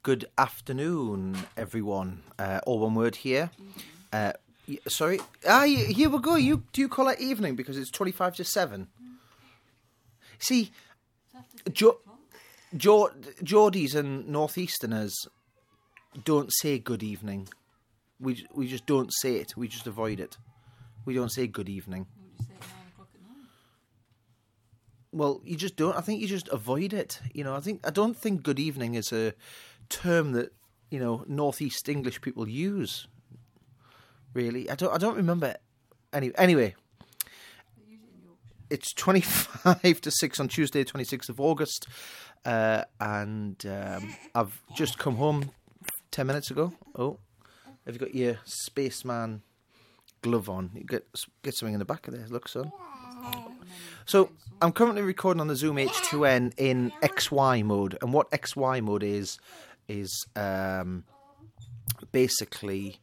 Good afternoon, everyone. All one word here. Sorry. Here we go. Do you call it evening because it's 25 to 7? See, Geordies and Northeasterners don't say good evening. We just don't say it. We just avoid it. We don't say good evening. Would you say at 9 o'clock at night? Well, you just don't. I think you just avoid it. I don't think good evening is a term that Northeast English people use. Really, I don't remember. Anyway, it's 25 to 6 on Tuesday, 26th of August, and I've just come home 10 minutes ago. Oh, have you got your spaceman glove on? You get something in the back of there. Look, son. So I'm currently recording on the Zoom H2N in XY mode, and what XY mode is basically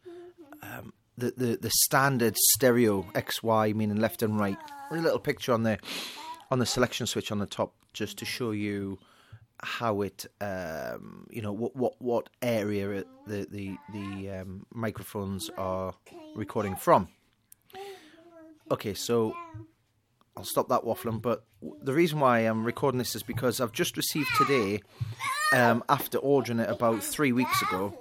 the standard stereo XY, meaning left and right. A little picture on the selection switch on the top, just to show you how it what area the microphones are recording from. Okay, so I'll stop that waffling, but the reason why I'm recording this is because I've just received today, after ordering it about 3 weeks ago,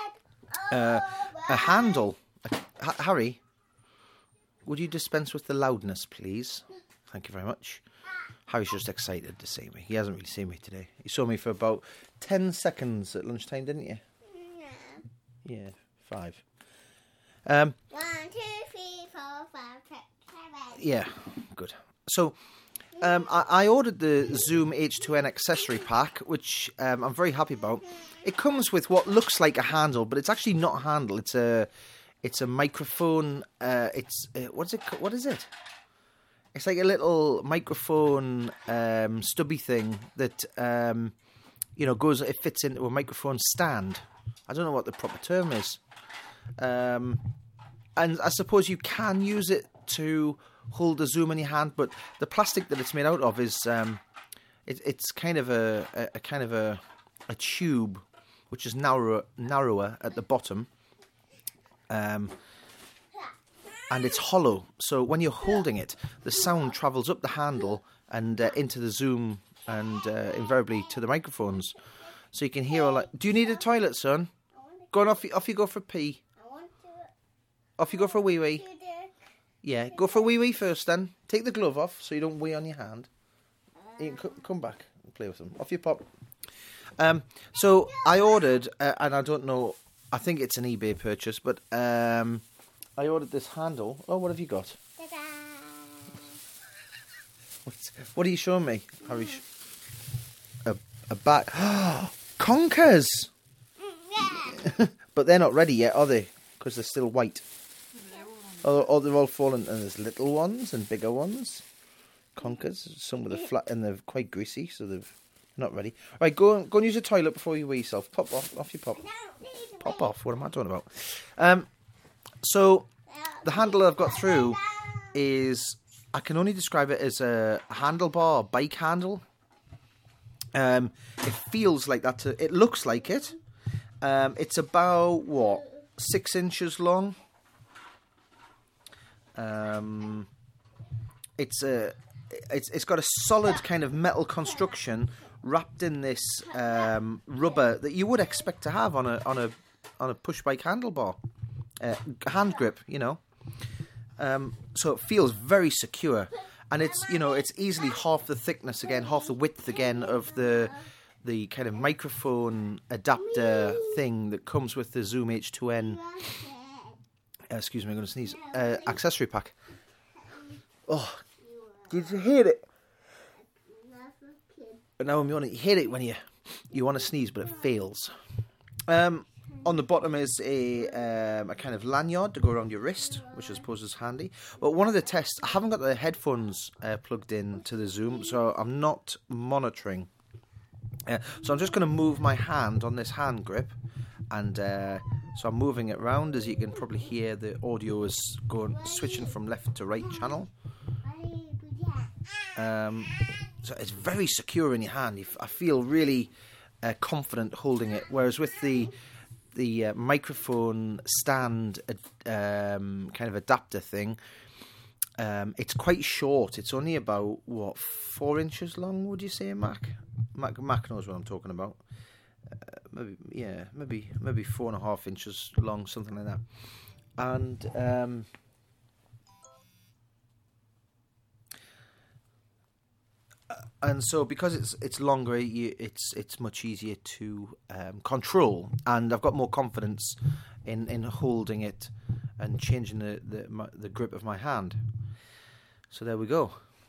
a handle. Harry, would you dispense with the loudness, please? Thank you very much. Harry's just excited to see me. He hasn't really seen me today. He saw me for about 10 seconds at lunchtime, didn't you? Yeah, 5. 1, 2, 3, 4, 5, 6, 7. Yeah, good. So, I ordered the Zoom H2N accessory pack, which I'm very happy about. It comes with what looks like a handle, but it's actually not a handle. It's a microphone. What is it? It's like a little microphone stubby thing that goes. It fits into a microphone stand. I don't know what the proper term is. And I suppose you can use it to hold the Zoom in your hand, but the plastic that it's made out of is it's kind of a tube, which is narrower at the bottom, and it's hollow. So when you're holding it, the sound travels up the handle and into the Zoom and invariably to the microphones, so you can hear all that. Do you need a toilet, son? Go on, off you go for a pee. Off you go for a wee-wee. Yeah, go for a wee-wee first then. Take the glove off so you don't wee on your hand. You can come back and play with them. Off you pop. So I ordered, and I don't know, I think it's an eBay purchase, but I ordered this handle. Oh, what have you got? Ta-da! What are you showing me, Harry? A bag. Conkers! Yeah. But they're not ready yet, are they? Because they're still white. Oh, they're all fallen, and there's little ones and bigger ones. Conkers, some with a flat, and they're quite greasy, so they're not ready. All right, go and use the toilet before you wee yourself. Pop off you pop. Pop off. What am I talking about? So the handle I've got through is, I can only describe it as a handlebar, bike handle. It feels like that. It looks like it. It's about 6 inches long. It's got a solid kind of metal construction wrapped in this rubber that you would expect to have on a push bike handlebar, hand grip, So it feels very secure, and it's easily half the thickness again, half the width again of the kind of microphone adapter thing that comes with the Zoom H2N. Excuse me, I'm going to sneeze. Accessory pack. Oh, did you hear it? But now you hear it when you want to sneeze, but it fails. On the bottom is a kind of lanyard to go around your wrist, which I suppose is handy. But one of the tests, I haven't got the headphones plugged in to the Zoom, so I'm not monitoring. So I'm just going to move my hand on this hand grip, and so I'm moving it around. As you can probably hear, the audio is switching from left to right channel. So it's very secure in your hand. I feel really confident holding it. Whereas with the microphone stand kind of adapter thing, it's quite short. It's only about 4 inches long. Would you say, Mac? Mac knows what I'm talking about. Maybe 4.5 inches long, something like that. And so because it's longer, it's much easier to control, and I've got more confidence in holding it and changing the grip of my hand. So there we go.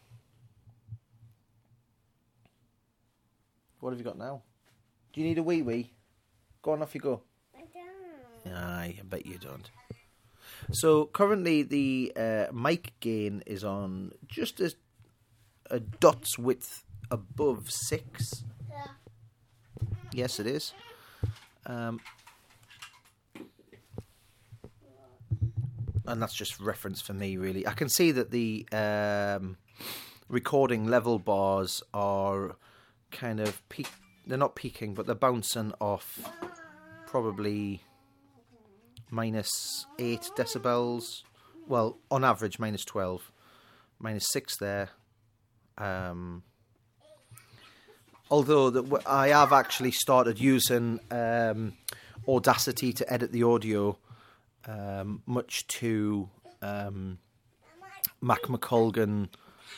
What have you got now? Do you need a wee? Go on, off you go. I don't. I bet you don't. So currently the mic gain is on just a dot's width above 6. Yeah. Yes, it is. And that's just reference for me, really. I can see that the recording level bars are kind of they're not peaking, but they're bouncing off probably -8 decibels. Well, on average, -12, -6 there. Although I have actually started using Audacity to edit the audio, much to Mac McColgan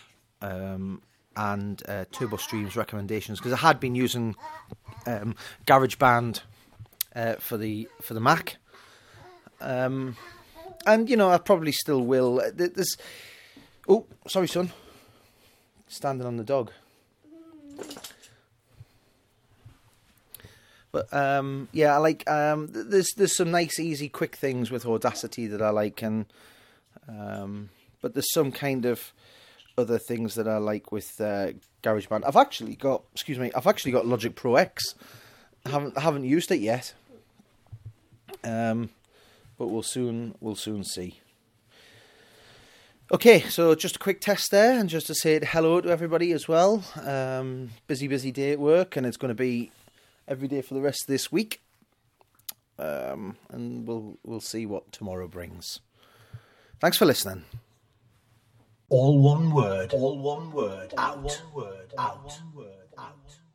and TurboStream's recommendations, because I had been using GarageBand for the Mac, and I probably still will. Oh, sorry, son. Standing on the dog. But I like. There's some nice, easy, quick things with Audacity that I like, and but there's some kind of other things that I like with GarageBand. I've actually got Logic Pro X. I haven't used it yet, but we'll soon see. Okay, so just a quick test there, and just to say hello to everybody as well. Busy day at work, and it's going to be every day for the rest of this week. And we'll see what tomorrow brings. Thanks for listening. All one word. All one word. Out. All one word. Out.